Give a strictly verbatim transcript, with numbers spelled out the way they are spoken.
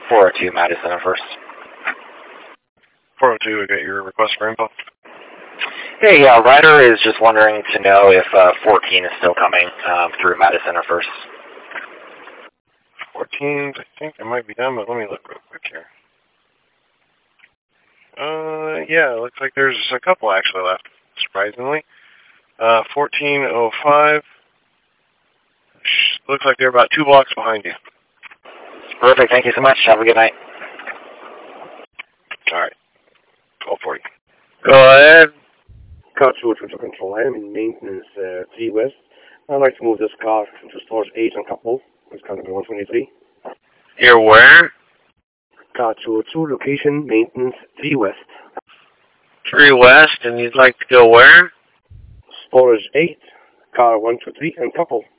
four oh two Madison and First. four oh two, I got your request for info. Hey, uh, Ryder is just wondering to know if uh, fourteen is still coming um, through Madison or First. fourteen, I think it might be done, but let me look real quick here. Uh, yeah, it looks like there's a couple actually left, surprisingly. Uh, fourteen oh five. Looks like they're about two blocks behind you. Perfect. Thank you so much. Have a good night. All right. twelve forty. Go ahead. Car two to control. I am in maintenance uh, three West. I'd like to move this car to stores eight and couple. It's kind of one twenty-three. You're where? Car two two location maintenance three West. Three West, and you'd like to go where? Storage eight, car one two three and couple.